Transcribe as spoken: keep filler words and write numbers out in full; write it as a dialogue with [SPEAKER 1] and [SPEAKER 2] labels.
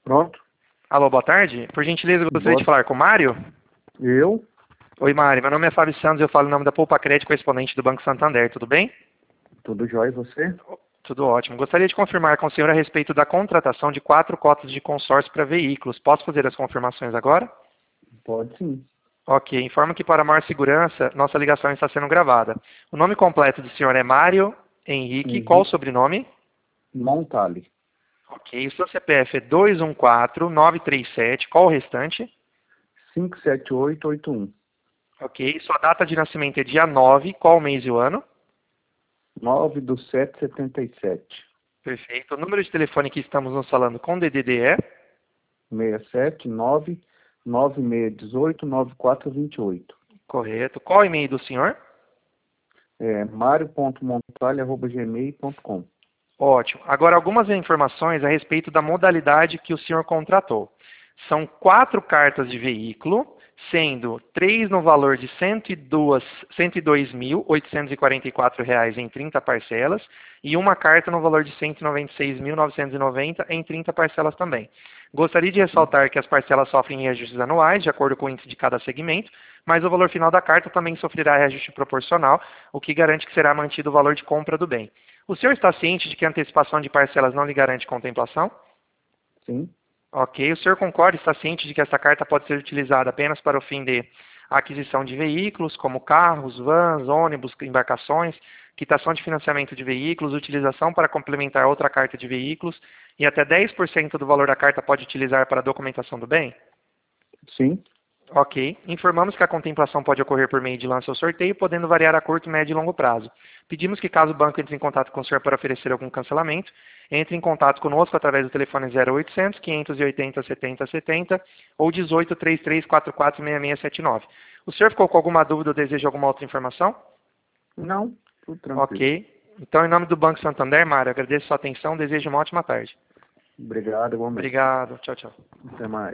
[SPEAKER 1] Pronto.
[SPEAKER 2] Alô, boa tarde. Por gentileza, eu gostaria
[SPEAKER 1] Boa.
[SPEAKER 2] de falar com o Mário.
[SPEAKER 1] Eu?
[SPEAKER 2] Oi, Mário. Meu nome é Fábio Santos, eu falo em nome da Poupa Crédito, correspondente do Banco Santander. Tudo bem?
[SPEAKER 1] Tudo jóia, e você?
[SPEAKER 2] Tudo ótimo. Gostaria de confirmar com o senhor a respeito da contratação de quatro cotas de consórcio para veículos. Posso fazer as confirmações agora?
[SPEAKER 1] Pode sim.
[SPEAKER 2] Ok. Informo que para maior segurança, nossa ligação está sendo gravada. O nome completo do senhor é Mário Henrique. Qual o
[SPEAKER 1] Henrique
[SPEAKER 2] sobrenome?
[SPEAKER 1] Montale.
[SPEAKER 2] Ok. O seu C P F é dois um quatro nove três sete. Qual o restante?
[SPEAKER 1] cinco sete oito oito um.
[SPEAKER 2] Ok. Sua data de nascimento é dia nove. Qual o mês e o ano?
[SPEAKER 1] nove do sete setenta e sete.
[SPEAKER 2] Perfeito. O número de telefone que estamos nos falando com D D D é?
[SPEAKER 1] seis sete nove nove seis um oito nove quatro dois oito.
[SPEAKER 2] Correto. Qual o e-mail do senhor?
[SPEAKER 1] É mario ponto montale arroba gmail ponto com.
[SPEAKER 2] Ótimo. Agora, algumas informações a respeito da modalidade que o senhor contratou. São quatro cartas de veículo, sendo três no valor de cento e dois mil oitocentos e quarenta e quatro reais em trinta parcelas e uma carta no valor de cento e noventa e seis mil novecentos e noventa em trinta parcelas também. Gostaria de ressaltar que as parcelas sofrem reajustes anuais, de acordo com o índice de cada segmento, mas o valor final da carta também sofrerá reajuste proporcional, o que garante que será mantido o valor de compra do bem. O senhor está ciente de que a antecipação de parcelas não lhe garante contemplação?
[SPEAKER 1] Sim.
[SPEAKER 2] Ok. O senhor concorda e está ciente de que essa carta pode ser utilizada apenas para o fim de aquisição de veículos, como carros, vans, ônibus, embarcações, quitação de financiamento de veículos, utilização para complementar outra carta de veículos e até dez por cento do valor da carta pode utilizar para a documentação do bem?
[SPEAKER 1] Sim.
[SPEAKER 2] Ok. Informamos que a contemplação pode ocorrer por meio de lance ou sorteio, podendo variar a curto, médio e longo prazo. Pedimos que, caso o banco entre em contato com o senhor para oferecer algum cancelamento, entre em contato conosco através do telefone zero oitocentos, quinhentos e oitenta, setenta setenta ou dezoito, trinta e três, quarenta e quatro, sessenta e seis setenta e nove. O senhor ficou com alguma dúvida ou deseja alguma outra informação?
[SPEAKER 1] Não, tudo tranquilo.
[SPEAKER 2] Ok. Então, em nome do Banco Santander, Mário, agradeço a sua atenção, desejo uma ótima tarde.
[SPEAKER 1] Obrigado, igualmente.
[SPEAKER 2] Obrigado. Tchau, tchau.
[SPEAKER 1] Até mais.